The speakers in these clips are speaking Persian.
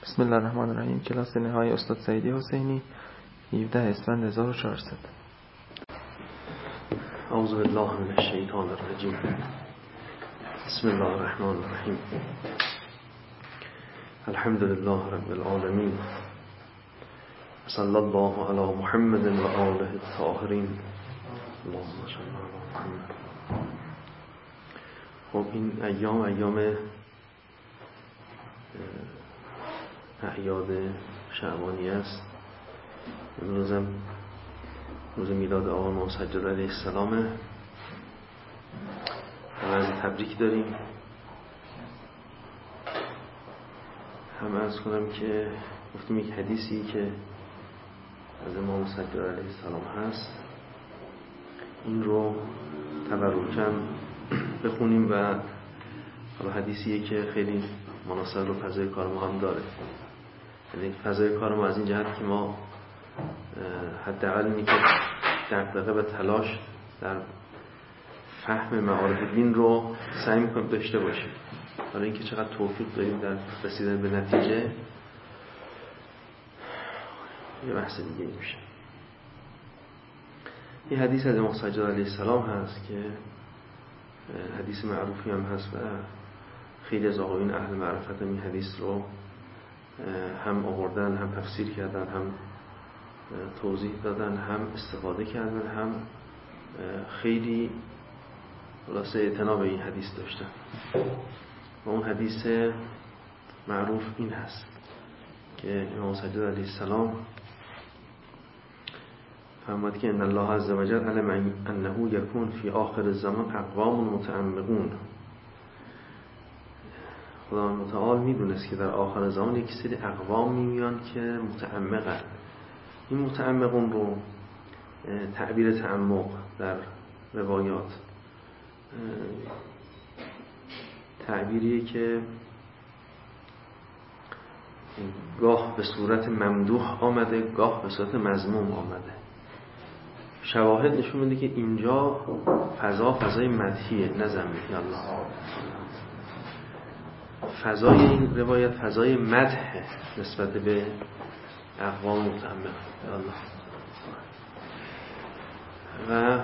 بسم الله الرحمن الرحیم. کلاس نهایی استاد سعیدی حسینی، 17 اسفند 1400. اعوذ بالله من الشیطان الرجیم. بسم الله الرحمن الرحیم. الحمد لله رب العالمین. صلی الله علی محمد و آله الطاهرین. اللهم صل علی محمد. خب این ایام اعیاد شعبانی است. امروزم روز میلاد آقا امام سجاد علیه السلامه. عرض تبریک داریم. هم عرض کنم که گفتیم یک حدیثی که از امام سجاد علیه السلام هست، این رو تبرکاً بخونیم و حالا حدیثیه که خیلی مناسب رو فضای کار ما هم داره. یعنی فضای کار ما از این جهت که ما حداقل اینی که دغدغه و تلاش در فهم معارف دین رو سعی می‌کنیم داشته باشیم. حالا اینکه چقدر توفیق داریم در رسیدن به نتیجه یه بحث دیگه میشه. این حدیث از امام سجاد علیه السلام هست که حدیث معروفی هم هست و خیلی از آقایون اهل معرفت این حدیث رو هم آوردن، هم تفسیر کردن، هم توضیح دادن، هم استفاده کردن، هم خیلی خلاصه اعتنا به این حدیث داشتن. و اون حدیث معروف این هست که امام سجاد علیه السلام فرمود که ان الله عز وجل علم انه یکون فی آخر الزمان اقوام متعمقون. خدا متعال میدونست که در آخر زمان یک سری اقوام میان که متعمقن. این متعمقون رو تعبیر تعمق در روایات تعبیریه که گاه به صورت ممدوح آمده، گاه به صورت مذموم آمده. شواهد نشون میده که اینجا فضای مدحیه نه ذمیه. الله فضای این روایت فضای مدح نسبت به اقوام متعمق. الله و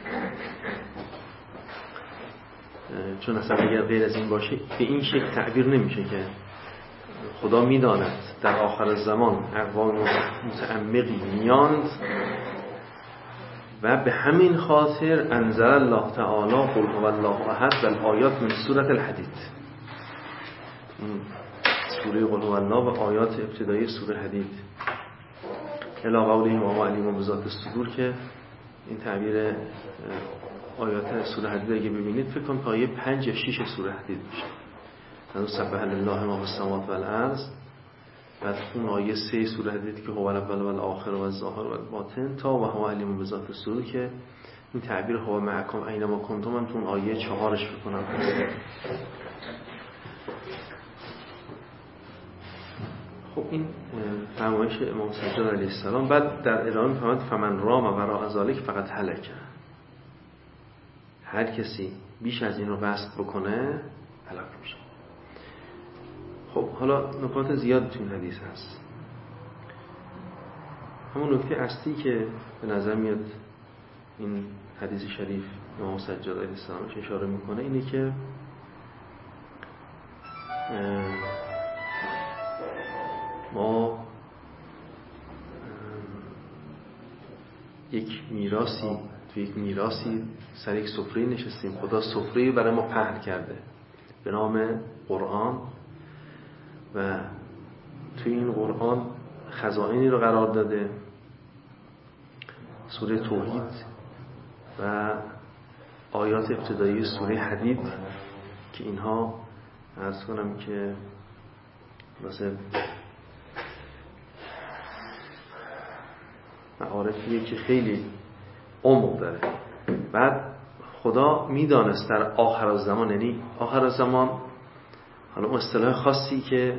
چون اصلا اگر غیر از این باشه به این شکل تعبیر نمیشه که خدا میداند در آخر زمان اقوام متعمقی میاند و به همین خاطر انزل الله تعالی قل هو الله احد و الآیات من سورة الحدید. سوره قل هو الله و آیات ابتدایی سوره حدید الی قوله و ما علیم بذات الصدور که این تعبیر آیات سوره حدید اگه ببینید فکر کنم تا آیه 5 یا 6 سوره حدید میشه. مثلا سبح لله ما فی السماوات و الارض، بعد اون آیه 3 سوره حدید که هو الاول و الاخر و الظاهر و الباطن تا و هو علیم بذات الصدور که این تعبیر هو معکم اینما کنتم من تو اون آیه 4 فکر کنم. خب این فرمایش امام سجاد علیه السلام. بعد در ادامه فرمود فمن رام وراء ذلک فقط هلک. هر کسی بیش از این رو قصد بکنه هلاک میشه. خب حالا نکات زیاد تو این حدیث هست. همون نکته اصلی که به نظر میاد این حدیث شریف امام سجاد علیه السلام اشاره میکنه اینه که ما یک میراثی سر یک سفره نشستیم. خدا سفره برای ما پهن کرده به نام قرآن و توی این قرآن خزائنی رو قرار داده، سوره توحید و آیات ابتدایی سوره حدید که اینها عرض کنم که مثلا معارفیه که خیلی عمق داره. بعد خدا میدانست در آخر الزمان، یعنی آخر الزمان حالا اون اصطلاح خاصی که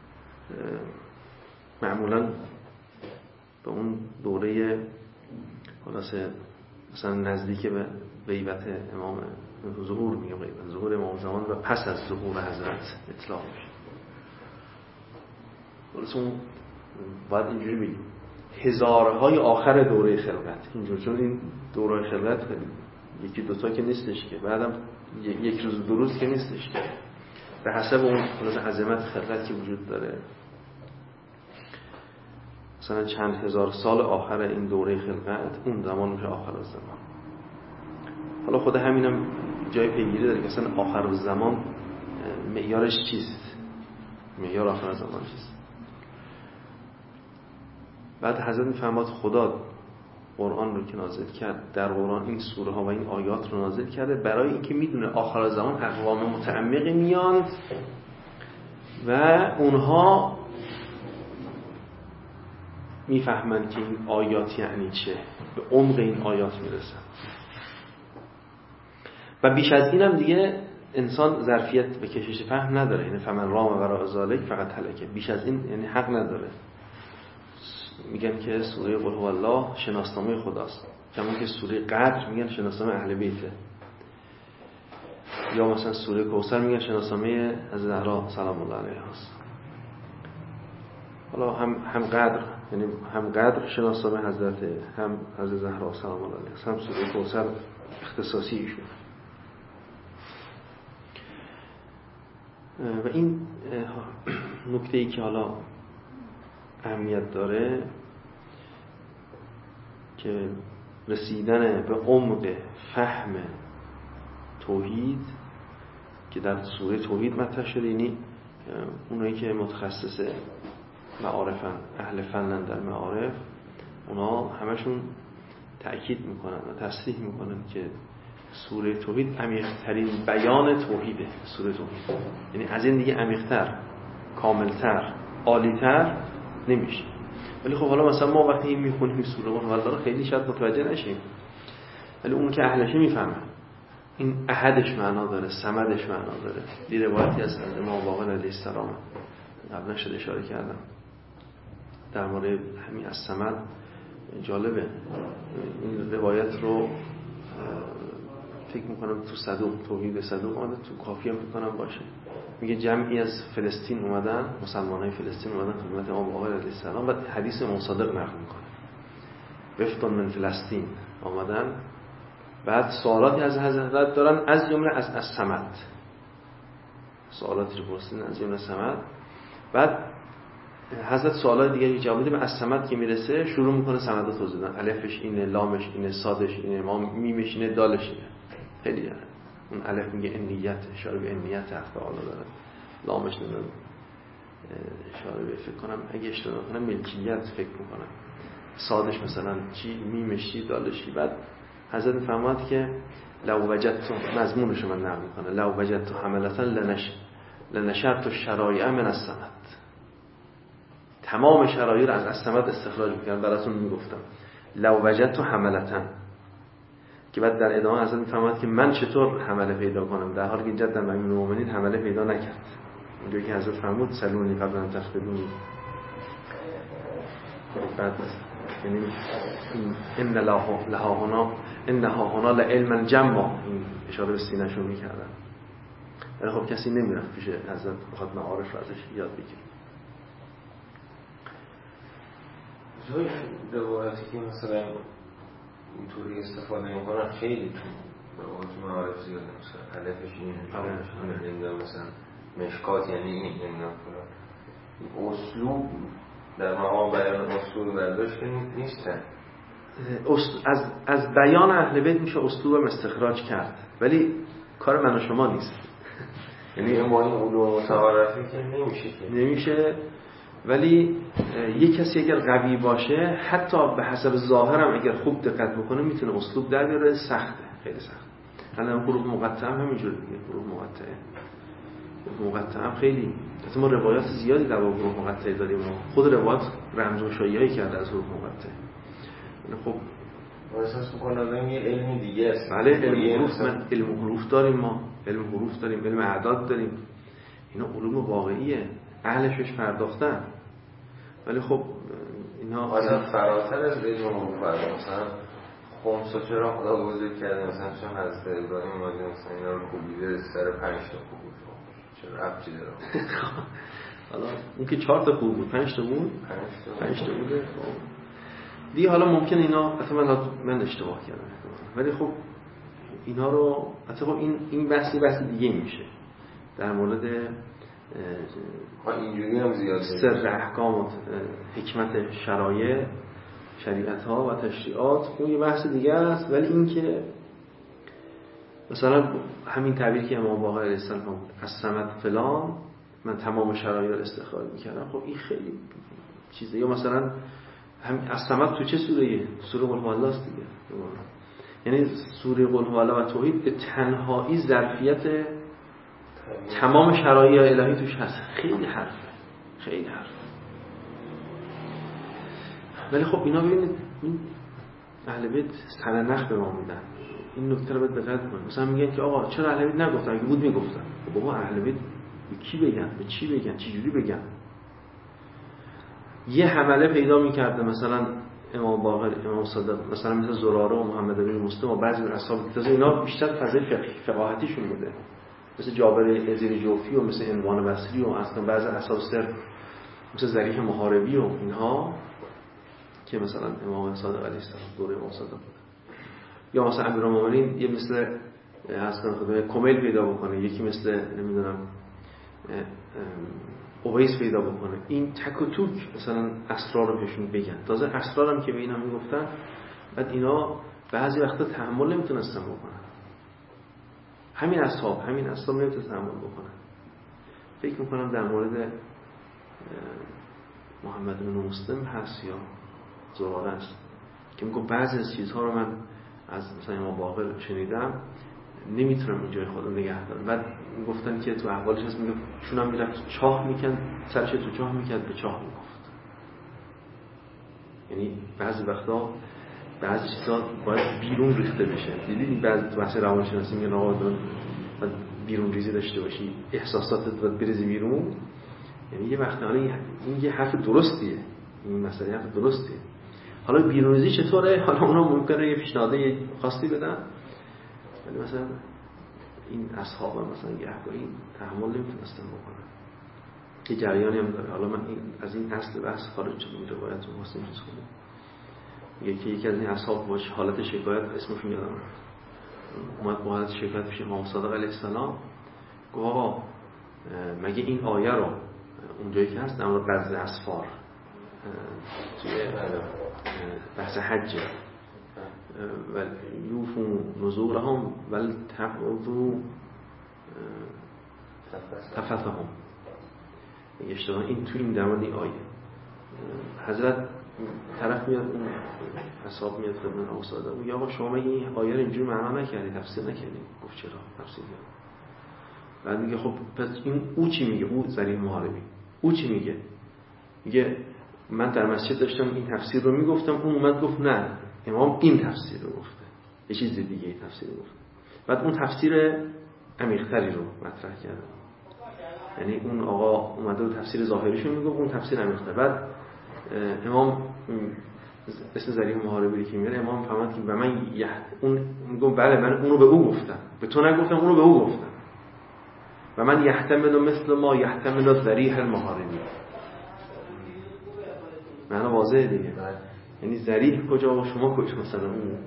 معمولا به اون دوره خلاصه مثلا نزدیک به غیبت امام ظهور میگم، غیبت ظهور امام زمان و پس از ظهور حضرت اطلاق میشه. اون باید اینجوری بگیم هزارهای آخر دوره خلقت اینجور، چون این دوره خلقت یکی دوتا که نیستش که، بعدم یک روز دو روز که نیستش که، به حسب اون عظمت خلقت که وجود داره مثلا چند هزار سال آخر این دوره خلقت اون زمان میشه آخر الزمان. حالا خود همینم جای پیگیری داره که اصلا آخر الزمان معیارش چیست، معیار آخر الزمان چیست. بعد حضرت میفرماد خدا قرآن رو که نازل کرد، در قرآن این سوره ها و این آیات رو نازل کرده برای اینکه میدونه آخر الزمان اقوام متعمقی میان و اونها میفهمن که این آیات یعنی چه، به عمق این آیات میرسن و بیش از اینم دیگه انسان ظرفیت به کشش فهم نداره. یعنی فمن رام وراء ذلک فقط هلکه، بیش از این یعنی حق نداره. میگن که سوره قل هو الله شناسنامه خداست، کما که سوره قدر میگن شناسنامه اهل بیته، یا مثلا سوره کوثر میگن شناسنامه از زهرا سلام الله علیها است. حالا هم قدر، یعنی هم قدر شناسنامه حضرت، هم حضرت زهرا سلام الله علیها، هم سوره کوثر اختصاصی ایشون. و این نکته ای که حالا اهمیت داره که رسیدن به عمق فهم توحید که در سوره توحید مطرح شده، یعنی اونایی که متخصص معارفن، اهل فنن در معارف، اونا همشون تأکید میکنن و تصریح میکنن که سوره توحید عمیق‌ترین بیان توحیده. سوره توحید یعنی از این دیگه عمیق‌تر، کاملتر، عالی‌تر نمیشه. ولی خب حالا مثلا ما وقتی این میخونیم سوره قل هو الله رو خیلی شاید متوجه نشیم، ولی اون که اهلشه میفهمه این احدش معنا داره، صمدش معنا داره. دی روایتی از امام باقر علیه السلام قبلا شده اشاره کردم در مورد همین از صمد. جالبه این روایت رو فکر میکنم تو صدوق، توحید صدوق اومده، تو کافی هم میکنم باشه. میگه جمعی از فلسطین اومدن، مسلمانای فلسطین اومدن خدمت امام باقر علیه السلام و حدیث مصادق نقل میکنه. وفد من فلسطین اومدن، بعد سوالاتی از حضرت دارن، از جمله از صمد، سوالاتی رو پرسیدن از جمله صمد. بعد حضرت سوالات دیگه جواب میده، از صمد که میرسه شروع میکنه صمدات توضیح دادن، الفش اینه، لامش اینه، صادش اینه، میمش اینه، دالش اینه. خیلی جالب. اون الف میگه انیت، اشاره به انیت تعالی داره. لامش نمیدونم اشاره به، فکر کنم اگه اشتباه کنم ملکیت فکر میکنم. صادش مثلا چی، میمش چی، دالش چی. بعد حضرت میفرماد که لو وجدت، مضمونش من نقل میکنه، لو وجدت حملتا لنشرت الشرایع من الصمد. تمام شرایع رو از صمد استخراج میکنم براتون میگفتم. لو وجدت حملتا، که بعد در ادامه حضرت میفرماد که من چطور حمله پیدا کنم، در حالی که جدا امیر المؤمنین حمله پیدا نکرد. اونجایی که حضرت فرمود سلونی قبل ان تخبرونی، بعد یعنی انها هنا لعلما جما، این اشاره به سینه‌شون میکردن. ولی خب کسی نمیرفت پیش حضرت بخواد معارف رو ازش یاد بگیره. جای روایتی که مثلا اینطوری استفاده میکنن خیلی تو روایت معارف زیاده، مثلا الفش اینه، مثلا مشکات یعنی این اسلوب در مقام بیان اسلوب برداشت نیستن. از بیان اهل بیت میشه اسلوب استخراج کرد، ولی کار من و شما نیست. یعنی با این علوم متعارفی که نمیشه. ولی یک کسی اگر قوی باشه حتی به حسب ظاهرم اگر خوب دقت بکنه میتونه اسلوب در بیاره. سخته، خیلی سخت. الان حروف مقطعه هم همینجوره دیگه. حروف مقطعه هم خیلی، مثلا ما روایات زیادی در باب حروف مقطعه داریم. خود روایات رمزگشایی‌هایی کرده از حروف مقطعه. خب احساس می‌کنم یه علم دیگه است. بله، علم حروف داریم، ما علم حروف داریم، علم اعداد داریم. اینا علوم واقعیه، اهلش بهش پرداختن. ولی خب اینا اصلا فراتر از علم حروف پرداختن. مثلا خمسو چرا خدا بزرگ کرده، مثلا چون حضرت ابراهیم اومده مثلا اینا رو کوبیده سر 5 تا کوبید، چرا ربطی داره؟ حالا اون که 4 تا خوب بود 5 تا بود 5 تا بوده. دیگه حالا ممکنه اینا اصلا من اشتباه کردم ولی خب اینا رو اصلا خب این بحث دیگه میشه در مورد اینجوری هم زیاده سر احکام و حکمت شریعت ها و تشریعات، اون یه بحث دیگه است. ولی این که مثلا همین تعبیری که امام باقر علیه السلام بود از صمد فلان من تمام شرایط رو استخراج میکردم، خب این خیلی چیزه. یا مثلا همین از صمد تو چه سوره‌ایه؟ سوره قل هوالله است دیگه. یعنی سوره قل هوالله و توحید به تنهایی ظرفیت تمام شرایط الهی توش هست. خیلی حرفه. ولی خب اینا ببینید این اهل بیت سرنخ به ما میدن. این نکته رو باید دقت کنید. مثلا میگن که آقا چرا اهل بیت نگفتن؟ اگه بود میگفتن. بابا اهل بیت به کی بگن؟ به چی بگن؟ چه جوری بگن؟ یه حمله پیدا میکرده مثلا امام باقر، امام صادق، مثلا مثل زراره و محمد بن مسلم و بعضی از اصحاب تازه اینا بیشتر فضای فقاهتیشون بوده، مثل جابر ازیر جوفی و مثل عنوان بصری و اصلا بعضی اصحاب سر مثل ذریح محاربی و اینها که مثلا امام صادق علیه السلام دوره امام صادق بود. یا مثلا امیرالمومنین یه مثل حسن خدای کمیل پیدا بکنه، یکی مثل نمیدونم اویس پیدا بکنه. این تک و توک مثلا اسرار رو بهشون بگن. تازه اسرار هم که به اینا میگفتن بعد اینا بعضی وقتا تحمل نمیتونستن بکنن. همین اصحاب نمیتونستن تحمل بکنن. فکر میکنم در مورد محمد بن مسلم هست یا زراره است که میگه بعضی از چیزها رو من از مثلا امام باقر شنیدم نمیتونم اینجای خودم نگه دارم. بعد گفتن که تو احوالش هست میگه چون هم میرفت چاه میکن، سرش تو چاه میکرد، به چاه میگفت. یعنی بعضی وقتا بعضی چیزا باید بیرون ریخته بشه. دیدید بعضی تو بحث روانشناسی میگن آقا باید بیرون ریزی داشته باشی، احساساتت باید بریزی بیرون. یعنی یه وقت این یه حرف درستیه، این مسئله حرف درستیه. حالا بیرون ریزی چطوره؟ حالا اونا ممکنه یه پیشنهاد خاصی بدن، ولی مثلا این اصحاب مثلا گهگاهی تحمل نمیتونستن بکنن. یه جریانی هم داره. حالا من از این اصل بحث خارج شدم، این روایت رو واسه چیز خوندم. میگه که یکی از این اصحاب باش حالت شکایت، اسمشون یادم رفت، اومد با حالت شکایت پیش امام صادق علیه السلام، گفت آقا مگه این آیه رو اونجایی که هست در مورد قضا اسفار توی بحث حجه و یوفون نذورهم ول تقضوا تفثهم، اشتباه این تو این در مورد این آیه حضرت طرف میاد، اون حساب میاد خدمت امام صادق میگه آقا شما مگه این آیه رو اینجوری معنا نکردی، تفسیر نکردی؟ گفت چرا تفسیر کردم. بعد میگه خب پس این او چی میگه؟ او ذریح محاربی او چی میگه؟ میگه من در مسجد داشتم این تفسیر رو میگفتم، اون اومد گفت نه امام این تفسیر رو گفته، یه چیز دیگه تفسیر گفته. بعد اون تفسیر عمیق‌تری رو مطرح کرد. یعنی اون آقا اومده و تفسیر ظاهریشو میگفت، اون تفسیر عمیق‌تر. بعد امام اسم ذریح محاربی که میاره، امام فهمید که من اون میگم بله من اون رو به او گفتم، به تو نگفتم، اون رو به او گفتم. و من یحتمل مثل ما یحتمل ذریح المحاربی. معنا واضحه دیگه. یعنی ذریح کجا و شما کجا مثلا اون.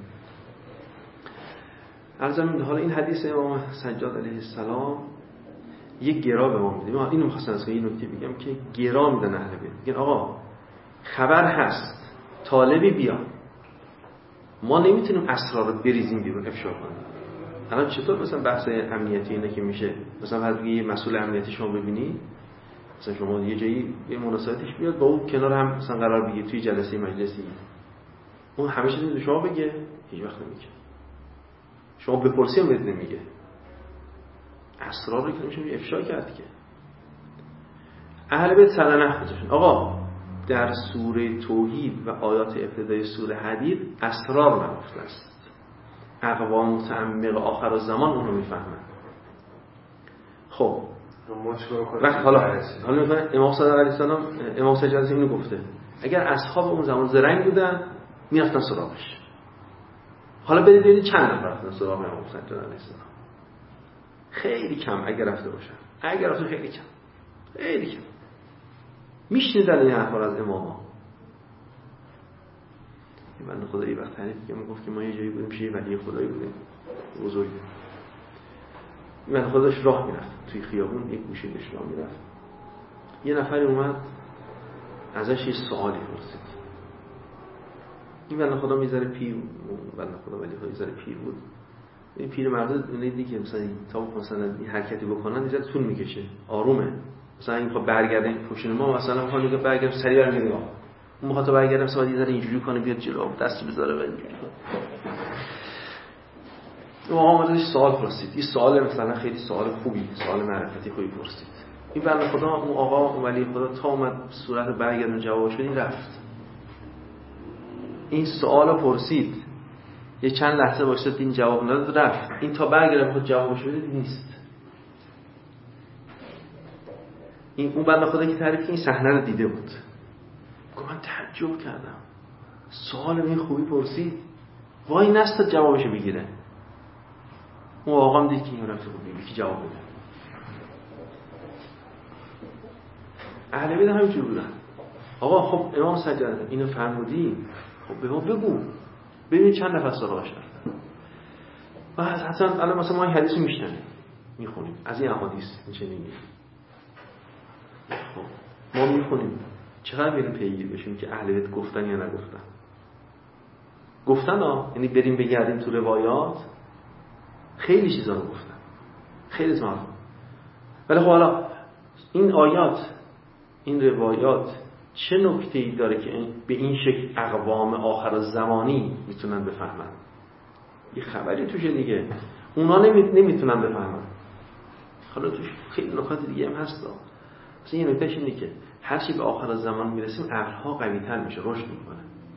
عرضم حالا این حدیث امام سجاد علیه السلام یک گرا به ما میده. اینو می‌خواستم از این نکته بگم که گرا میدن اهل بیت. میگن آقا خبر هست، طالبی بیا، ما نمیتونیم اسرار رو بریزیم بیرون افشا کنیم. الان چطور مثلا بحث امنیتی اینه که میشه مثلا هر یه مسئول امنیتی شما ببینی، مثلا شما یه جایی یه مناسبتش بیاد با اون کنار هم مثلا قرار بگیرید توی جلسه مجلسی، اون همیشه میگه شما بگه، هیچ وقت نمیگه. شما بپرسی هم بهت نمیگه. اسرار رو که نمیشه افشا کرد که. اهل بیت سرنخ گذاشتن آقا در سوره توحید و آیات ابتدای سوره حدید اسرار نهفته است. اقوام متعمق آخر الزمان اون رو میفهمن. خب وقت حالا میفهمن امام صادق علیه السلام، امام سجاد اینو گفته اگر اصحاب اون زمان زرنگ بودن میرفتن سراغش. حالا برید چند نفر رفتن سراغ امام سجاد علیه السلام؟ خیلی کم اگر رفته باشن، اگر رفته خیلی کم. میشنیدن این حرفا از اماما. این بنده خدا یه وقت تعریف که میگفت که ما یه جایی بودیم پیش ولی خدایی بودیم بزرگ. این بنده خدا داشت راه میرفت توی خیابون، یک گوشه داشت راه میرفت، یه نفر اومد ازش یه سوالی پرسید. این بنده خدا میذاره پیر، بنده خدا ولی خدا میذاره پیر بود. این پیر مرد دیدی که مثلا این حرکتی بکنن دیگه طول میکشه، آرومه. مثلا این میخواد برگرده پشت ما، مثلا میخواد دیگه برگرده سریع برمیگرده، اون میخواد تا برگرده مثلا یه ذره اینجوری کنه بیاد جلو، دست بذاره و اینجوری کنه. اون آقا اومدش سوال پرسید. این سوال مثلا خیلی سوال خوبی، سوال معرفتی خوبی پرسید. این بنده خدا، اون آقا، اون ولی خدا تا اومد صورت برگردون جوابش بدین رفت. این سوالو پرسید، یه چند لحظه واسه این جواب نداد رفت. این تا برگرده بخواد جوابش بده نیست. این اون بنده خدا که تعریف این صحنه رو دیده بود، گفت من تعجب کردم، سوال این خوبی پرسید وای نستاد جوابش بگیره. اون آقا هم دید که این رفت بود یکی جواب بده. اهل بیت همینجور بودن. آقا خب امام سجاده اینو فرمودی، خب به ما بگو، ببین چند نفر سراغش رفتن. و حسن الان مثلا ما این حدیث رو میشنیم میخونیم، از این احادیث این چه میگه، خب ما میخونیم چقدر میریم پیگیر بشیم که اهل بیت گفتن یا نگفتن. گفتن یعنی بریم بگردیم تو روایات، خیلی چیزا رو گفتن، خیلی زمان. ولی خب حالا این آیات، این روایات چه نکته‌ای داره که به این شکل اقوام آخر الزمانی میتونن بفهمن؟ یه خبری توشه دیگه، اونا نمیتونن بفهمن. حالا توش خیلی نکات دیگه هم هست. مثلا یه نکتهش اینه که هر چی به آخر الزمان میرسیم عقل‌ها قوی‌تر میشه، رشد میکنه.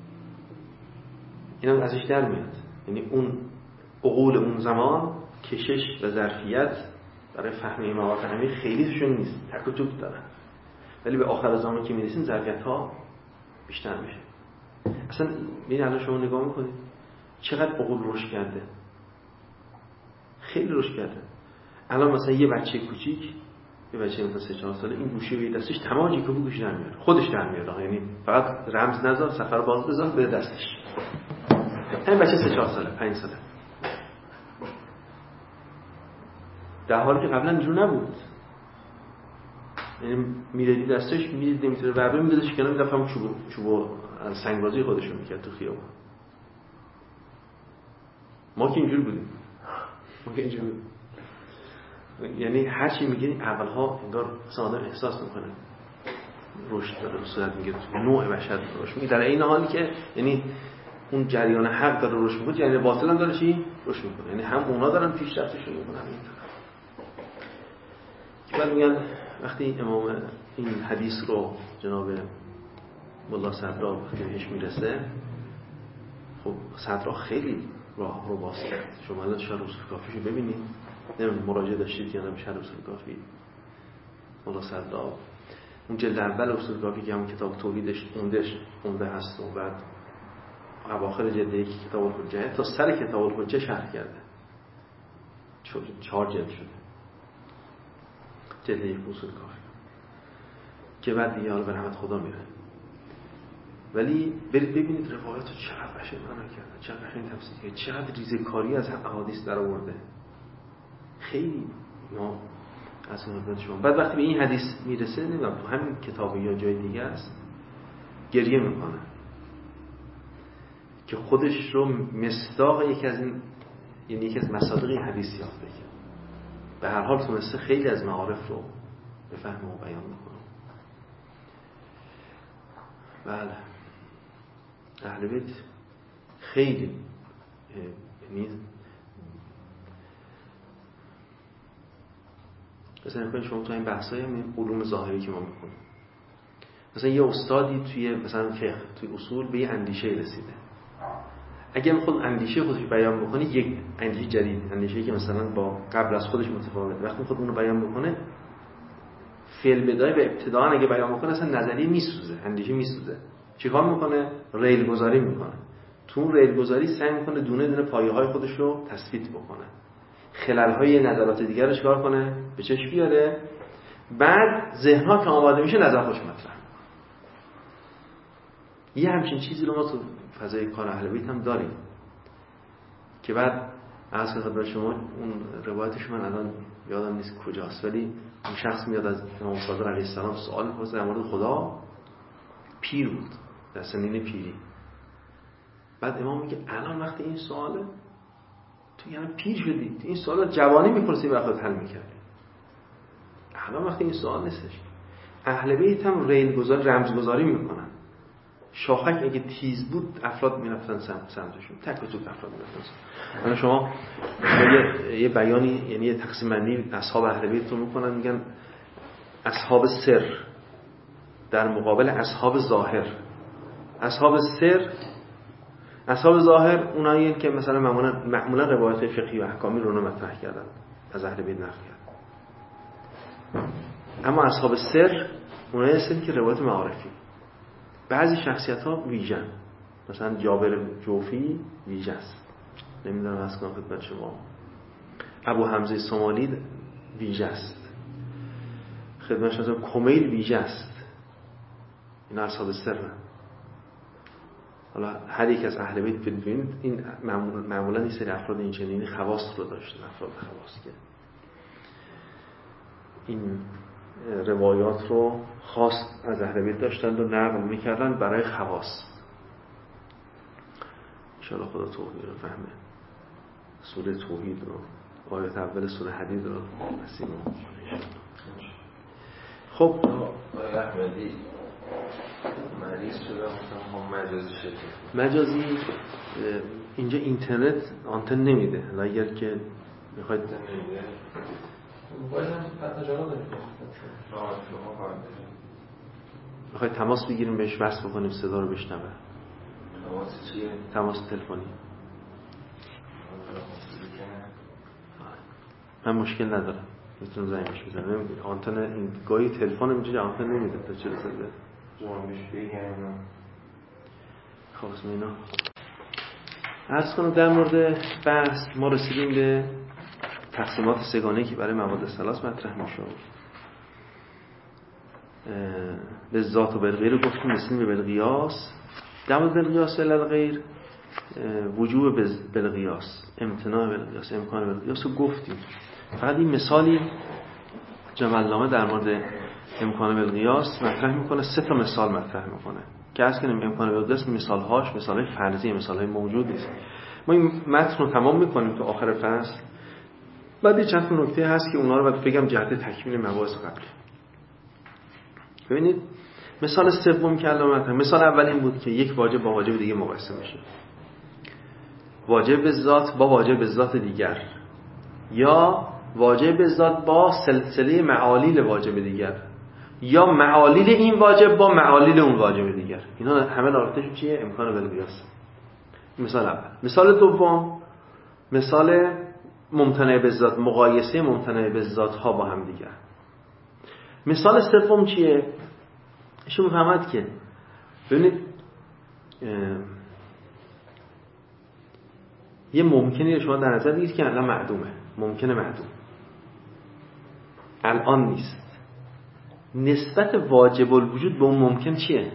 اینم ازش در میاد. یعنی اون عقول اون زمان کشش و ظرفیت برای فهم این مواقع همین خیلی توشون نیست، تک و توک دارن. ولی به آخر زمان که میرسیم ظرفیت‌ها بیشتر میشه. اصلا ببین الان شما نگاه میکنید چقدر عقول رشد کرده، خیلی رشد کرده. الان مثلا یه بچه کوچیک، یه بچه مثلا 3-4 ساله، این گوشی به دستش تمام جیکو گوشی در میاره، خودش در میاره. یعنی فقط رمز نذار، سفر باز بذار به دستش. همین بچه 3-4 ساله، 5 ساله، در حالی که قبلا اینجور نبود. یعنی میردی دستش، میدید نمیتونه وربه میدادش کنار، میدفت همون چوبو سنگبازی خودشون میکرد تو خیابون. ما که اینجور بودیم، یعنی هر چی میگه اولها انگار آدم احساس میکنه رشد داره به صورت میگه تو نوع بشر رشد میگه، در این حالی که یعنی اون جریان حق داره رشد میکنه، جریان باطل هم داره چی رشد میکنه. یعنی هم اونا دارن پیشرفتشون میکنن. این که بعد میگن وقتی امام این حدیث رو جناب ملا صدرا وقتی بهش میرسه، خب صدرا خیلی راه رو باز کرد. شما الان شرح اصول کافیشو ببینید، نمیدونم مراجعه داشتید یا نه به شرح اصول کافی ملا صدرا. اون جلد اول اصول کافی که همون کتاب تولیدش اونده هست و بعد اواخر جلد یکی کتاب الحجه تا سر کتاب الحجه شرح کرده، 4 جلد شده جلد یک اصول کافی که بعد دیگه حالا به رحمت خدا میره. ولی برید ببینید روایات رو چقدر قشنگ معنا کرده، چقدر قشنگ تفسیر کرده، چقدر ریزه‌کاری از احادیث در آورده. خیلی ما از اون شما بعد وقتی به این حدیث میرسه، نمیدونم تو همین کتاب یا جای دیگه است، گریه میکنه که خودش رو مصداق یکی از این، یعنی یکی از مصادیق این حدیث یافته که به هر حال تونسته خیلی از معارف رو بفهمه و بیان میکنه. بله اهل بیت خیلی یعنی مثلا نکنید شما تو این بحثای علوم ظاهری که ما میکنیم، مثلا یه استادی توی مثلا فقه توی اصول به یه اندیشه رسیده، اگه خود اندیشه خودش بیان بکنه، یک اندیشه جدید، اندیشه‌ای که مثلا با قبل از خودش متفاوته، وقتی خود اون رو بیان بکنه فعل بدای و ابتداء اگه بیان بکنه اصلا نظریه میسوزه، اندیشه میسوزه. چیکار میکنه؟ ریل گذاری میکنه. تو اون ریل گذاری سعی میکنه دونه دونه پایه‌های خودش رو تثبیت بکنه، خلل‌های نظرات دیگر رو چیکار کنه؟ به چشم بیاره. بعد ذهن‌ها که آماده میشه نظر خودش مطرح. یه همچین چیزی رو ما تو فضای کار اهل بیت هم داریم که بعد از خدمت شما اون روایتش من الان یادم نیست کجاست، ولی اون شخص میاد از امام صادق علیه السلام سوال می‌پرسه در مورد خدا، پیر بود در سنین پیری. بعد امام میگه الان وقتی این سواله، تو یعنی پیر شدی، این سوالا جوانی می‌پرسی وقت حل می‌کردی، الان وقتی این سوال نیستش. اهل بیت هم رمزگذاری میکنن. شاخک اگه تیز بود افراد میرفتن سمتشون، تک و توک افراد میرفتن. الان شما یه بیانی، یعنی یه تقسیم بندی اصحاب اهل بیت رو میکنن، میگن اصحاب سر در مقابل اصحاب ظاهر. اصحاب سر، اصحاب ظاهر اونایی که مثلا معمولا روایت فقهی و احکامی رو مطرح کردن، از اهل بیت نقل کردن. اما اصحاب سر اونایی هستن که روایت معارفی. بعضی شخصیت‌ها ویژن، مثلا جابر جوفی ویژه است، نمیدونم از کنم خدمت شما. ابو حمزه سومالی ویژه است، خدمتش از کمیل ویژه است. این اصحاب سر. حالا هر یک از اهل بیت ببینید این معمولا این سری افراد این چنینی خواص رو داشتن، افراد خواص که این روایات رو خاص از اهل بیت داشتند و نقل میکردن برای خواص. انشاءالله خدا توفیق رو فهمه سوره توحید رو، آیات اول سوره حدید رو نصیب ما. خب احمدی مریض شده هم مجازی شده. مجازی اینجا اینترنت آنتن نمیده، اگر که میخواید نمیده باید هم پتا جانا داریم میخواید تماس بگیریم بهش وصل بکنیم صدا رو بشنوه. تماس چیه؟ تماس تلفنی. من مشکل ندارم، میتونم زنگش بزنم. آنتن این گاهی تلفن اینجا آنتن نمیده تا چه رسیده جوانش بگم. خب اسم اینا عرض کنم در مورد بحث ما رسیدیم به تقسیمات سگانه‌ای که برای مواد ثلاث مطرح می‌شد. به ذات و بالغیر گفتیم، رسیدیم به بالقیاس. در مورد بالقیاس الالغیر وجوب بالقیاس، امتناع بالقیاس، امکان بالقیاس رو گفتیم. فقط این مثالی جمالنامه در مورد امکان بالقیاس مطرح میکنه، 3 تا مثال مطرح میکنه که از کنیم امکان بالقیاس مثالهاش مثالهای فرضی، مثالهای موجود نیست. ما این متن رو تمام میکنیم تا آخر فصل. بعد یه چند تا نکته هست که اونا رو باید بگم جهت تکمیل مباحث قبلی. ببینید مثال سوم که الان مطرح، مثال اول این بود که یک واجب با واجب دیگه مقایسه میشه. واجب به ذات با واجب به ذات دیگر، یا واجب به ذات با سلسله معالیل واجب دیگر، یا معالیل این واجب با معالیل اون واجب دیگر. اینا همه رابطه‌شون چیه؟ امکان بالقیاس. مثال اول. مثال دوم مثال ممتنع به ذات، مقایسه ممتنع به ذات ها با هم دیگر. مثال سوم چیه؟ شما فهمید که ببینید یه ممکنی شما در نظر بگیرید که الان معدومه، ممکنه معدوم الان نیست. نسبت واجب الوجود به اون ممکن چیه؟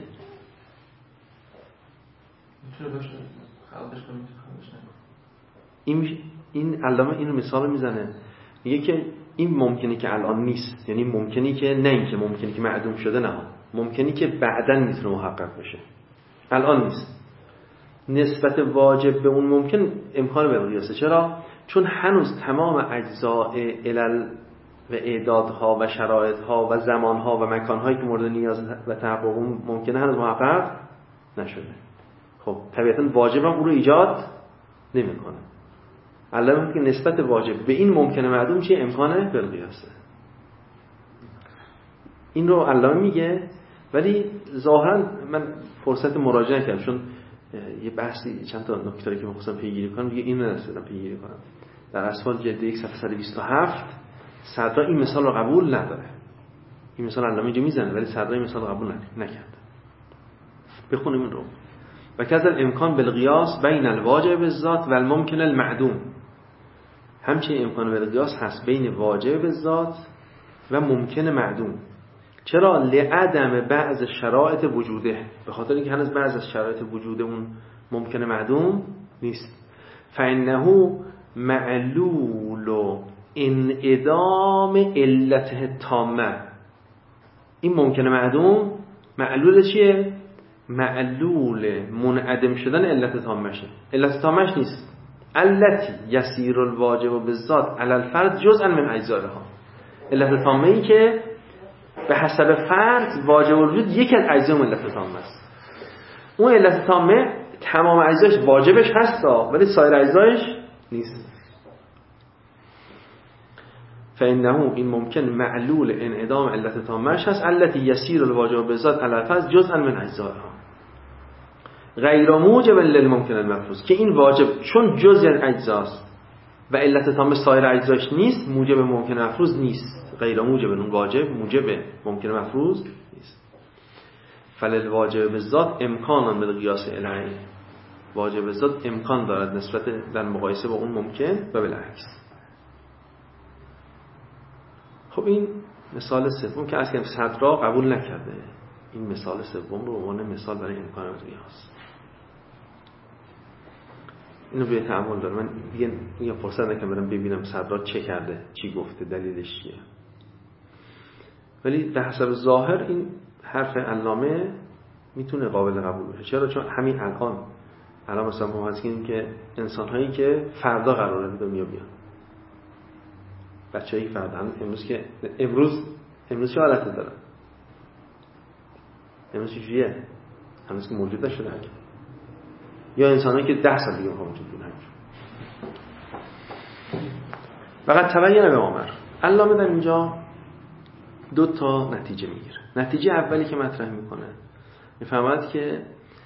میتونه باشه خلقش کنه، خلقش نکنه. این علامه اینو مثال میزنه، میگه که این ممکنی که الان نیست، یعنی ممکنی که نه اینکه ممکنی که معدوم شده، نه، ممکنی که بعداً میتونه محقق بشه، الان نیست. نسبت واجب به اون ممکن امکان بالقیاسه. چرا؟ چون هنوز تمام اجزاء علل و اعدادها و شرایطها و زمانها و مکانهایی که مورد نیاز و تحقق اون ممکنه هنوز محقق نشده. خب طبیعتاً واجب هم اون رو ایجاد نمیکنه. علامه که نسبت واجب به این ممکنه معدوم چیه؟ امکان بالقیاسه. این رو علامه میگه، ولی ظاهرا من فرصت مراجعه کردم چون یه بحثی چند تا نکته که می‌خواستم پیگیری کنم دیگه این نرسیدم پیگیری کنم. در اسفال جلد 1 صفحه 127 صدرا این مثال رو قبول نداره. این مثال علامه اینجا میزنه ولی صدرا این مثال رو قبول نکرد. بخونیم این رو. و کذا امکان بالقیاس بین الواجب الذات و الممکن المعدوم. همچنین امکان بالقیاس هست بین واجب الذات و ممکن معدوم. چرا؟ لعدم بعض شرایط وجوده، به خاطر اینکه هنوز بعض از شرایط وجود اون ممکنه معدوم نیست. فانه معلول انعدام علته تامه. این ممکنه معدوم معلول چیه؟ معلول منعدم شدن علت تامشه. علت تامش نیست. التی یسیر الواجب بالذات علی الفرد جزءا من اجزائها. علت تامه ای که به حسب فرد واجب الوجود یکی از اجزای علت تامه است. اون علت تامه تمام اجزاش واجبش هستا ولی سایر اجزایش نیست. فانه این ممکن معلول انعدام علت تامش هست التی یسیر الواجب بالذات علی الفرد جزءا من اجزائها غیر موجب للممکن المفروض، که این واجب چون جزء اجزاست و علت تام سایر اجزاش نیست موجب ممکن مفروض نیست. غیر موجب اون واجب موجب ممکن مفروض نیست. فللواجب بالذات امکان بالقیاس الیه. واجب بالذات امکان دارد نسبت در مقایسه با اون ممکن و بالعکس. خب این مثال سوم که اصلا صدرا قبول نکرده، این مثال سوم رو عنوان مثال برای امکان بالقیاس اینو به تعامل دارم. من دیگه فرصت نکنم برم ببینم صدرا چه کرده، چی گفته، دلیلش چیه. ولی به حسب ظاهر این حرف علامه میتونه قابل قبول بشه. چرا؟ چون همین الان مثلا ما هستیم که انسان هایی که فردا قراره به دنیا بیان، بچه‌ای فردا امروز چه حالتی دارن؟ امروز چیه؟ هنوز که موجود نشده هست. یا انسانایی که 10 سال دیگه موجود بودن. فقط تبین به عمر. علامه در اینجا 2 تا نتیجه میگیره. نتیجه اولی که مطرح میکنه میفهمد که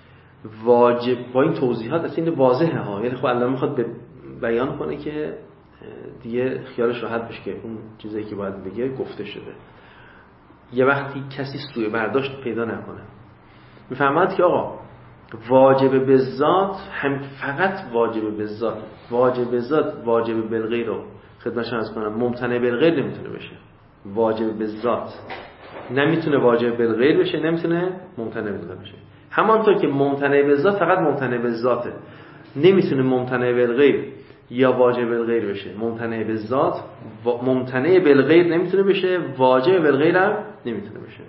واجب با این توضیحات اصلا این واضحه ها، یعنی خب علامه میخواد بیان کنه که دیگه خیالش راحت بشه که اون چیزایی که باید بگه گفته شده، یه وقتی کسی سوء برداشت پیدا نکنه. میفهمد که آقا واجب بالذات هم فقط واجب بالذات، واجب بالذات واجب بالغیر رو خدمتشون عرض کنم ممتنع بالغیر نمیتونه بشه. واجب بالذات نمیتونه واجب بالغیر بشه، نمیتونه ممتنع بالغیر بشه. همانطور که ممتنع بالذات فقط ممتنع بالذاته، نمیتونه ممتنع بالغیر یا واجب بالغیر بشه. ممتنع بالذات ممتنع بالغیر نمیتونه بشه، واجب بالغیر هم نمیتونه بشه.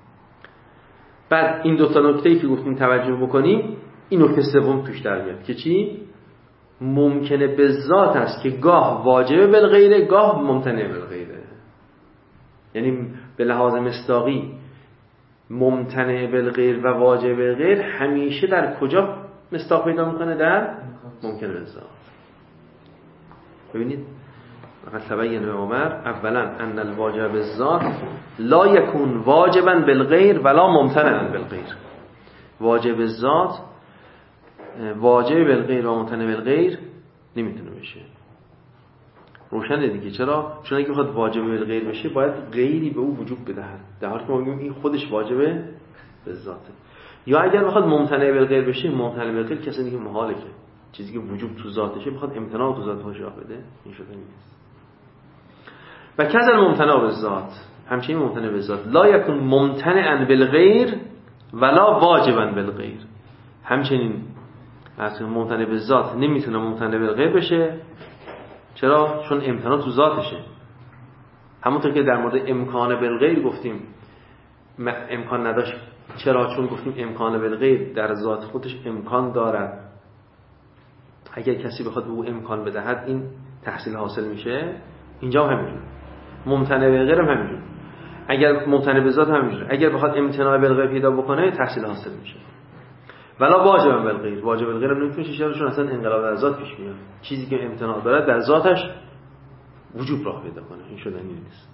بعد این 2 تا نکته‌ای که گفتیم توجه بکنیم، این نکته سوم توش در میاد که چی؟ ممکنه بالذات است که گاه واجب بالغیره گاه ممتنع بالغیره. یعنی به لحاظ مصداقی ممتنع بالغیر و واجب بالغیر همیشه در کجا مصداق پیدا میکنه؟ در ممکن بالذات. ببینید فقط تبین عمر اولا ان الواجب بالذات لا یکون واجبا بالغیر ولا ممتنعا بالغیر. واجب بالذات واجب بالغیر و ممتنع بالغیر نمیتونه بشه. روشنه دیگه. چرا؟ چون اگه بخواد واجب بالغیر بشه باید غیری به او وجوب بدهد، در حالی که ما میگیم این خودش واجب بالذاته. یا اگر بخواد ممتنع بالغیر بشه، ممتنع بالغیر کسی دیگه محاله که چیزی که وجوب تو ذاتشه بخواد امتناع تو ذاتش راه بده، این شده نیست. و کذا ممتنع بالذات، همچنین ممتنع بالذات لا یکون ممتنعا بالغیر ولا واجبا بالغیر. همچنین اصلا ممتنع بالذات نمیتونه ممتنع بالغیر بشه. چرا؟ چون امتناع تو ذاتشه. همونطور که در مورد امکان بالغیر گفتیم امکان نداشت. چرا؟ چون گفتیم امکان بالغیر در ذات خودش امکان دارد. اگر کسی بخواد به او امکان بدهد این تحصیل حاصل میشه. اینجا هم همینجور. ممتنع بالغیر هم همینجور. اگر ممتنع بالذات هم همینجور. اگر بخواد امتناع بالغیر پیدا بکنه تحصیل حاصل میشه. ولا واجب بالغیر. واجب بالغیر هم نمیشه چون اصلا انقلاب در ذات پیش میاد. چیزی که امتناع داره در ذاتش وجوب راه پیدا کنه. این شدنی نیست.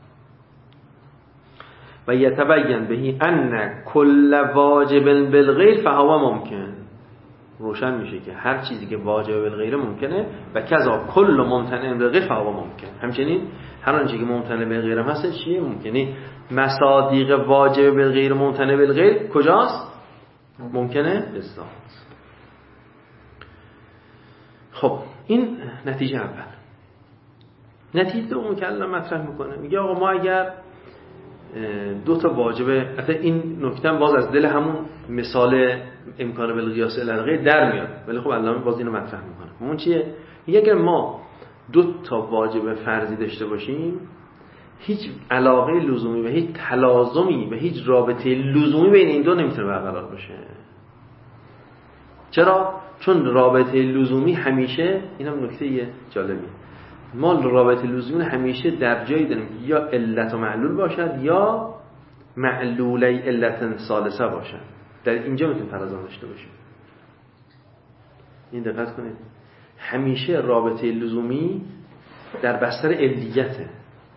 و یتبین بهی ان کل واجب بالغیر فهو ممکن. روشن میشه که هر چیزی که واجب بالغیر ممکنه و کذا کل ممتنع بالغیر فهو ممکن. همچنین هر آنچه که ممتنع بالغیر هم هست چیه؟ ممکنه. مصادیق واجب بالغیر ممتنع بالغیر کجاست؟ ممکنه بالذات. خب این نتیجه اول. نتیجه دوم که الان مطرح میکنه میگه آقا ما اگر دو تا واجبه. حتی این نکته باز از دل همون مثال امکان بالقیاس الی الغیر در میاد، ولی خب علامه باز اینو مطرح میکنه. اون چیه؟ میگه اگر ما دو تا واجب فرضی داشته باشیم، هیچ علاقه لزومی و هیچ تلازمی و هیچ رابطه لزومی بین این دو نمیتونه برقرار باشه. چرا؟ چون رابطه لزومی همیشه، اینم نکته جالبیه، ما رابطه لزومی همیشه در جایی داریم یا علت و معلول باشد یا معلولی علت ثالثه باشد. در اینجا میتونیم تلازم داشته باشیم. این دقت کنید، همیشه رابطه لزومی در بستر علیته،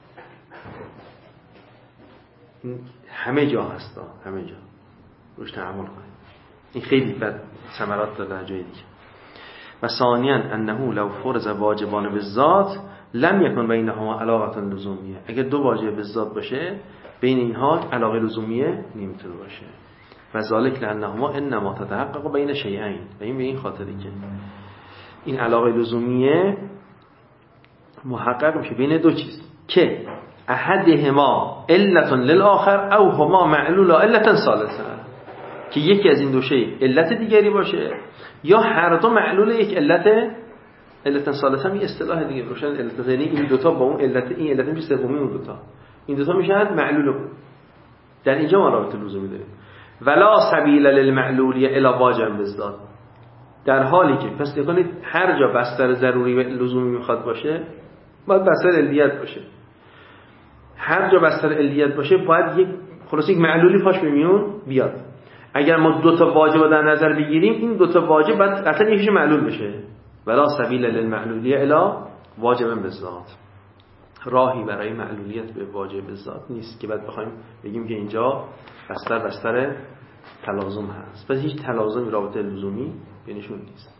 همه جا هستا، همه جا روش تعامل کنید. این خیلی بد ثمرات داره در جای دیگه. و ثانیاً انه لو فرض واجبان بالذات لم یکن بینهما علاقه لزومیه. اگر دو واجب بالذات باشه بین اینها علاقه لزومیه نمیتونه باشه. و ذالک لانهما انما تتحقق بین شیئین. و این به این خاطری که این علاقه لزومیه محقق میشه بین دو چیز که احدهما علت للآخر او هما معلول علت ثالثه، که یکی از این دو شی علت دیگری باشه یا هر دو معلول یک علت ثالثه. هم یه اصطلاح دیگه روشن علت، یعنی این دوتا با اون علت، این علت میشه سومی اون دوتا، این دوتا میشن معلول. در اینجا ما رابطه لزومی داریم. ولا سبیل للمعلول الی واجب بالذات، در حالی که پس کنید هر جا بستر ضروری و لزومی میخواد باشه باید بستر علیت باشه. هر جا بستر علیت باشه باید یک معلولی پاش بمیون بیاد. اگر ما دو تا واجب در نظر بگیریم، این دو تا واجب باید قطعا یکیش معلول بشه. ولا سبیل للمعلولیه الی واجب بالذات، راهی برای معلولیت به واجب بالذات نیست که بعد بخوایم بگیم که اینجا بستر تلازم هست. پس هیچ تلازمی رابطه لزومی بینشون نیست.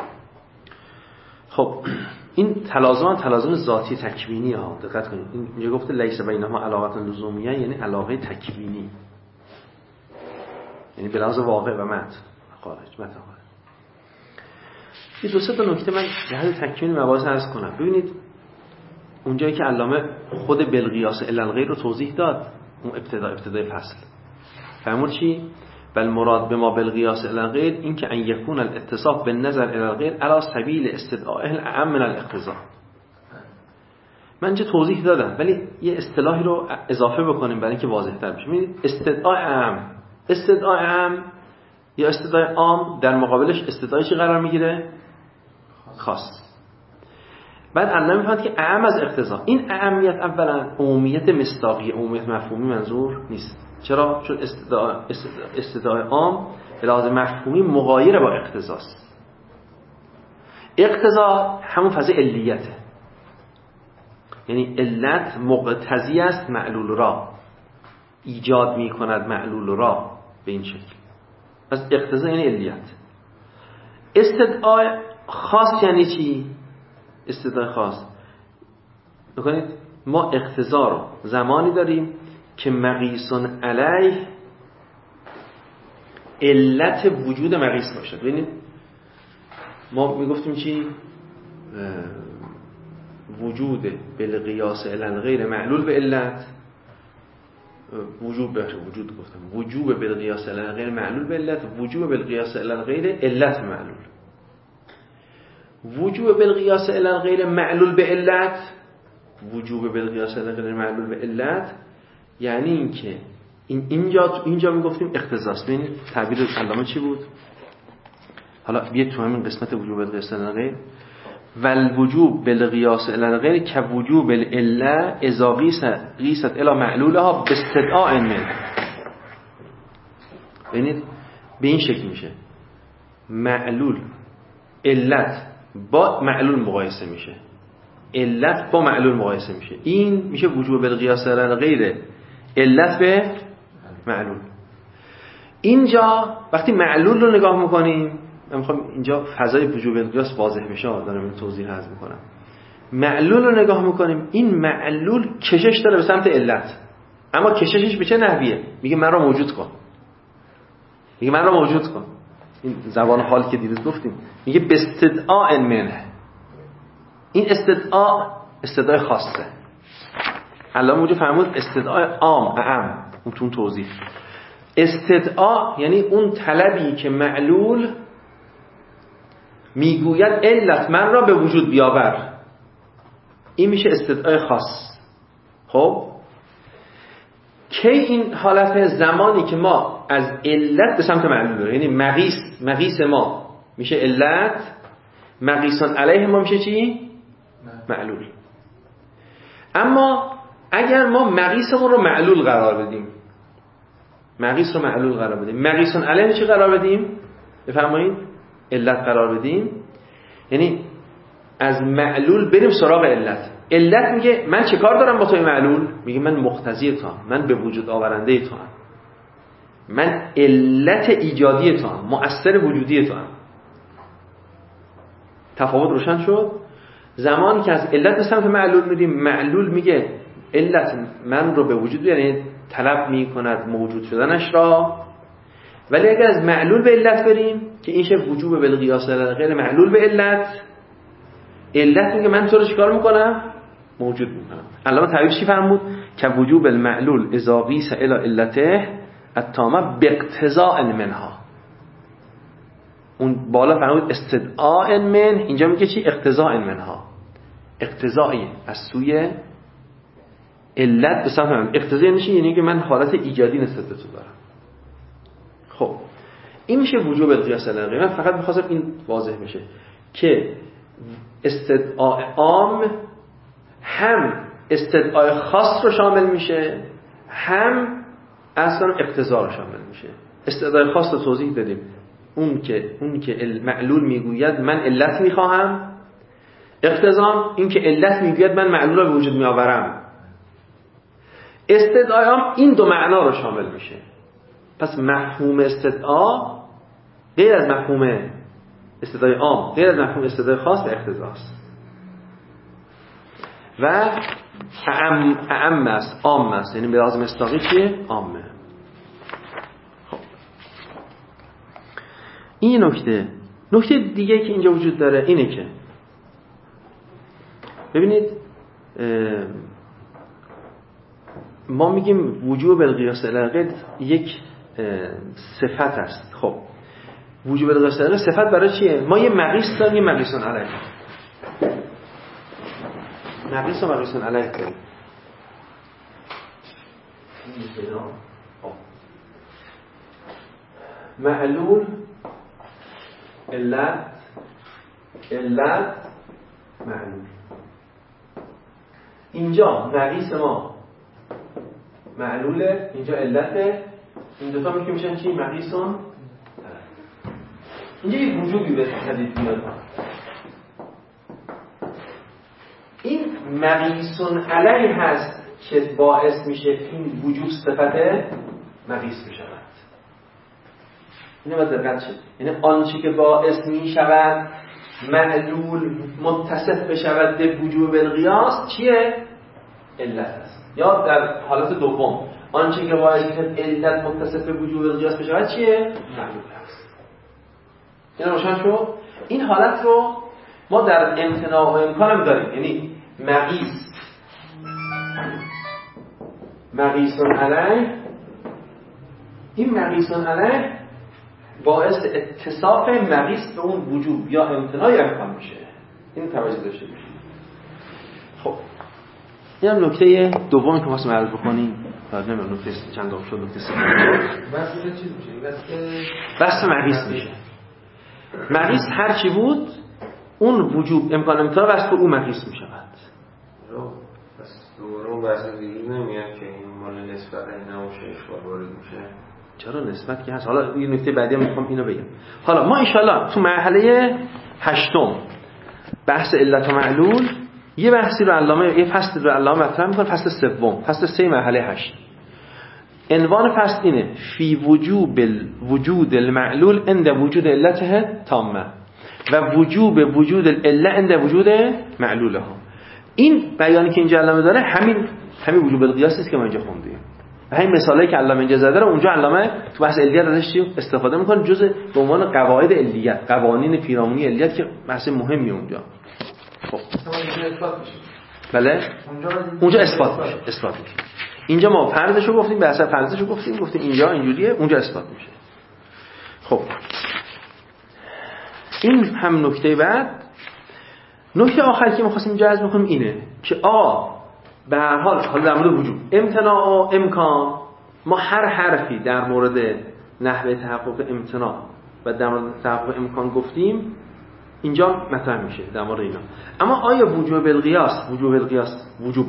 خب این تلازم ذاتی تکوینی ها، دقت کنید. این میگه گفته لیس بینهما علاقه لزومیه، یعنی علاقه تکوینی، یعنی به لحاظ واقع و متن خارج. یه دو سه تا نکته من جهت تکوین مباحث عرض کنم. ببینید اونجایی که علامه خود بالقیاس الی الغیر رو توضیح داد، اون ابتدای فصل فرمود چی؟ بل مراد به ما بالقیاس الی الغیر این که ان یکون الاتصاف بالنظر الی الغیر علی سبیل استدعاء الاعم من الاقتضاء. من چه توضیح دادم، ولی یه اصطلاحی رو اضافه بکنیم برای اینکه واضح‌تر بشه. ببینید استدعاء عام یا استدعاء عام در مقابلش استدعای چی قرار میگیره؟ خاص. بعد علامه میفهمد که اعم از اقتضا. این اهمیت اولا عمومیت مصداقی، عمومیت مفهومی منظور نیست. چرا؟ چون استدعاء عام به لحاظ مفهومی مغایر با اقتضاست. اقتضا همون فاز علیته، یعنی علت مقتضی است معلول را، ایجاد می کند معلول را به این شکل. پس اقتضا یعنی علیت. استدعاء خاص یعنی چی؟ استدعاء خاص بکنید ما اقتضا رو زمانی داریم که مقیسون علیه علت وجود مقیس باشد. ببینید ما میگفتیم چی؟ وجود بالقیاس الی الغیر معلول به علت، وجود گفتم وجوب بالقیاس الی الغیر معلول به علت، وجوب بالقیاس الی الغیر علت معلول. وجوب بالقیاس الی الغیر معلول به علت، وجوب بالقیاس الی الغیر معلول به علت یعنی اینکه اینجا میگفتیم اقتضاست. ببینید تعبیر علامه چی بود؟ حالا بیاید تو همین قسمت وجوب بالقیاس الی الغیر والوجوب بالقیاس الی الغیر که وجوب العله اذا قیست الی معلولها باستدعاء من. ببینید به این شکل میشه معلول علت با معلول مقایسه میشه، علت با معلول مقایسه میشه. این میشه وجوب بالقیاس الی الغیر علت به معلول. اینجا وقتی معلول رو نگاه میکنیم، من میخوام اینجا فضای وجوب القیاس واضح بشه، دارم این توضیح عرض میکنم. معلول رو نگاه میکنیم، این معلول کشش داره به سمت علت، اما کششش به چه نحویه؟ میگه من را موجود کن، این زبان حال که دیروز گفتیم، میگه باستدعاء منه. این استدعاء خاصه، علامه اونجا فرمود استدعای عام اعم، اون تو توضیح. استدعا یعنی اون طلبی که معلول میگوید علت من را به وجود بیاور، این میشه استدعای خاص. خب کی این حالت؟ زمانی که ما از علت به سمت معلول بریم، یعنی مقیس ما میشه علت، مقیسان علیه ما میشه چی؟ معلول. اما اگر ما مقیسمون رو معلول قرار بدیم، مقیسان علیه چی قرار بدیم؟ بفرمایید علت قرار بدیم، یعنی از معلول بریم سراغ علت. علت میگه من چه کار دارم با توی معلول؟ میگه من مقتضی تو هم، من به وجود آورنده تو هم، من علت ایجادی تو هم، مؤثر وجودی تو هم. تفاوت روشن شد؟ زمانی که از علت به سمت معلول میریم، معلول میگه علت من رو به وجود بیاره، یعنی طلب میکند موجود شدنش را. ولی اگر از معلول به علت بریم که این شه وجوب بالقیاس غیر معلول به علت میگه من تو رو چیکار میکنم؟ موجود میکنم. علامه تعبیر چی فرمود؟ که وجوب المعلول اذا قیس الی علته التامه باقتضاء منها. اون بالا فرمود استدعاء من، اینجا میگه چی؟ اقتضاء منها. اقتضایی از سوی علت به سمت من. اقتضای میشه یعنی که من حالت ایجادی نسبت به تو دارم. خب این میشه وجوب القیاس العقلی. من فقط می‌خواستم این واضح بشه که استدعاء عام هم استدعاء خاص رو شامل میشه، هم اصلا اقتضا رو شامل میشه. استدعاء خاص رو توضیح دادیم، اون که معلول میگوید من علت میخواهم. اقتضا این که علت میگوید من معلول رو به وجود میآورم. استدعاء عام این دو معنا رو شامل میشه. پس مفهوم استدعا غیر از مفهوم استدعای عام، غیر از مفهوم استدعای خاص به اقتضاست و اعم است، عام است، یعنی به لحاظ مصداقی چیه؟ عامه. خب این نکته دیگه که اینجا وجود داره اینه که ببینید ما میگیم وجوب القیاس العقل یک صفت است. خب وجوب القیاس العقل صفت برای چیه؟ ما یه مقیس داریم، یه مقیسون علیه. مقیس و مقیسون علیه داریم. معلول علت معلول. اینجا مقیس ما معلوله، اینجا علته، این دوتا میشن چی؟ مقیسون. اینجا یه وجوبی به پدید میاد. این مقیسون علیه هست که باعث میشه این وجوب صفت مقیس بشود. اینو باید دقت شد. یعنی آنچه که باعث میشود معلول متصف بشود به وجوب القیاس چیه؟ علت است. یا در حالت دوم آنچه که باعث میشود علت متصف به وجوب القیاس بشود چیه؟ معلول است. این روشن شد؟ این حالت رو ما در امتناع و امکان هم داریم. یعنی مقیسون علیه، این مقیسون علیه باعث اتصاف مقیس به اون وجوب یا امتناع یا امکان میشه. این توجه داشته باشید. خب این هم نکته دومی که واسه معرض بکنیم. نمیدونم نکته چند شد. نکته سوم بس چی میشه؟ بس مقیس میشه. مقیس هر چی بود اون وجوب امکان امتناع بس به اون مقیس میشود. پس دوباره اون بحث دیگه نمیاد که این مال نسبت اینا و اشکال وارد میشه. چرا نسبت که هست. حالا این نکته بعدی هم میخوام اینو بگم. حالا ما انشالله تو مرحله 8 بحث علت و معلول یه بحثی رو علامه، یه فصل رو علامه مطرح میکنه، فصل 3 فصل 3 مرحله 8. عنوان فصل اینه فی وجود المعلول عند وجود علته تامه و وجود العله عند وجود معلوله. این بیانی که اینجا علامه داره همین وجوب القیاسی است که ما اینجا خوندیم. و همین مثالایی که علامه اینجا زده رو اونجا علامه تو بحث علیت ازش استفاده میکنه، جزء به عنوان قواعد علیت، قوانین پیرامونی علیت که بحث مهمی اونجا. خب بله اونجا اثبات میشه. اینجا ما فرضشو گفتیم، به اثر فرضشو گفتیم اینجا اینجوریه، اونجا اثبات میشه. خب این هم نکته بعد. نکته آخری که می‌خواستیم جذب کنیم اینه که به هر حال در مورد وجود امتناع و امکان، ما هر حرفی در مورد نحوه تحقق امتناع و در مورد تحقق امکان گفتیم اینجا مطرح میشه در مورد اینا. اما آیا وجوب بالقیاس وجوب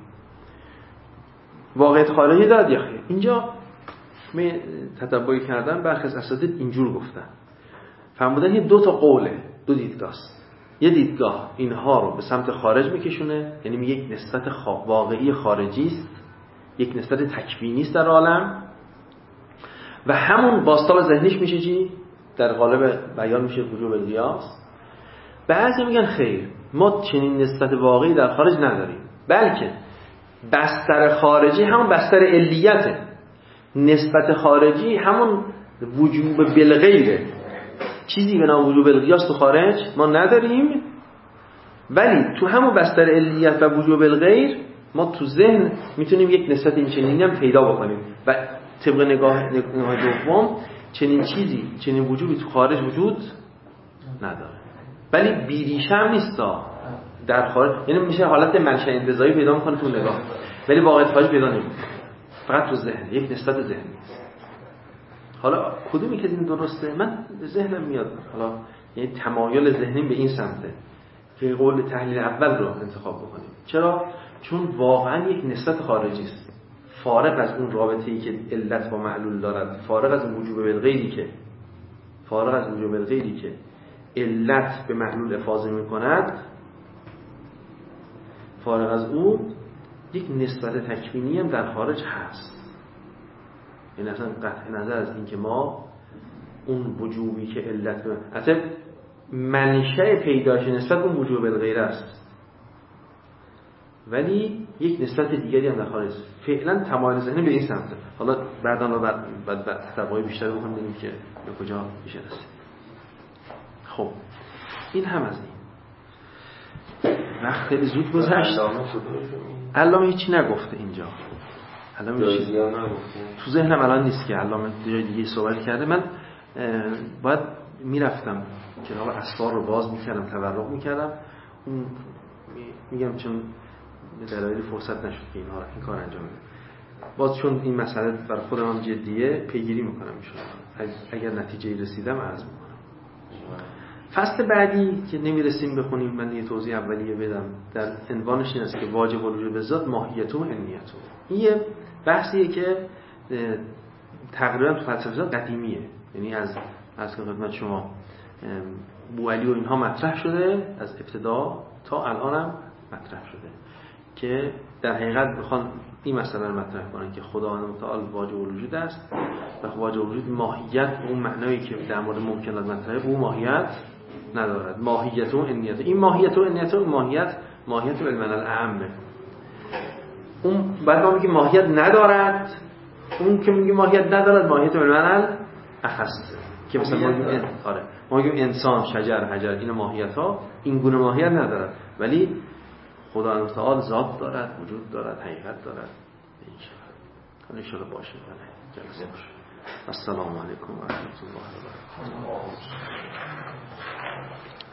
واقعیت خارجی دارد یا خیر؟ اینجا من تتبع کردم برخی از اساتید اینجور گفتن، فرمودن یه دو تا قوله، دو دیدگاهست. یه دیدگاه اینها رو به سمت خارج میکشونه، یعنی میگه یک نسبت واقعی خارجی است، یک نسبت تکوینی است در عالم و همون بازتاب ذهنیش میشه چی؟ در قالب بیان میشه وجوب القیاس. بعضی میگن خیر، ما چنین نسبت واقعی در خارج نداریم، بلکه بستر خارجی همون بستر علیته. نسبت خارجی همون وجوب بالغیره، چیزی به نام وجوب القیاس تو خارج ما نداریم، ولی تو همون بستر علیت و وجوب الغیر ما تو ذهن میتونیم یک نسبت این چنینی هم پیدا بکنیم و طبق نگاه دوم چنین چیزی، چنین وجوبی تو خارج وجود نداره، ولی بیریشه هم نیستا در خارج، یعنی میشه حالت منشأ انتزاعی پیدا میکنه تو نگاه، ولی واقعیت خارج پیدا نمیکنه، فقط تو ذهن، یک نسبت ذهنی. حالا کدومی که این درسته؟ من ذهنم میاد حالا یعنی تمایل ذهنیم به این سمته که قول تحلیل اول رو انتخاب بکنیم. چرا؟ چون واقعا یک نسبت خارجی است، فارغ از اون رابطه‌ای که علت با معلول دارد، فارغ از وجوب بالغیری که علت به معلول افاضه می‌کند، فارغ از اون یک نسبت تکوینی هم در خارج هست. این اصلا قطع نظر از این که ما اون وجوبی که علت اصلا منشأ پیدایش نسبت اون وجوب بالغیر است، ولی یک نسبت دیگری هم در خارج. فعلا تمایل ذهنی به این سمته. حالا بعداً بعد تفاوت بیشتر بکنیم ببینیم که به کجا میشه رسید. خب این هم از این. وقت خیلی زود گذشت. علامه هیچی نگفته اینجا. علامه چیزی تو ذهنم الان نیست که علامه جای دیگه صحبت کرده. من باید میرفتم کتاب اسفار رو باز میکردم، تورق میکردم. اون میگم چون دلایلی فرصت نشد که این کار انجام بدم. باز چون این مسئله برای خودم هم جدیه پیگیری میکنم میشونم. اگر نتیجه‌ای رسیدم عرض میکنم. فصل بعدی که نمیرسیم بخونیم، من یه توضیح اولیه بدم. در عنوانش این است که واجب الوجود به ذات ماهیت و علمیت. این یه بحثیه که تقریبا تو فلسفه قدیمیه، یعنی از خدمت شما بوعلی و اینها مطرح شده، از ابتدا تا الان هم مطرح شده که در حقیقت میخوان این مسئله رو مطرح کنن که خداوند متعال واجب الوجود است و واجب الوجود ماهیت اون معنایی که در مورد ممکنات مطرحه او ماهیت ندارد. ماهیت و علمیت، این ماهیت و علمیت و ماهیت بالمعنی الاعم. اون بعد ما میگیم ماهیت ندارد، اون که میگه ماهیت ندارد ماهیت بالمعنی اخص، که مثلا ما میگیم انسان، شجر، حجر، این ماهیت ها این گونه ماهیت ندارد، ولی خداوند تعالی ذات دارد، وجود دارد، حقیقت دارد. ان شاء الله باشه. جلسه باشه. السلام علیکم و رحمت الله و برکاته.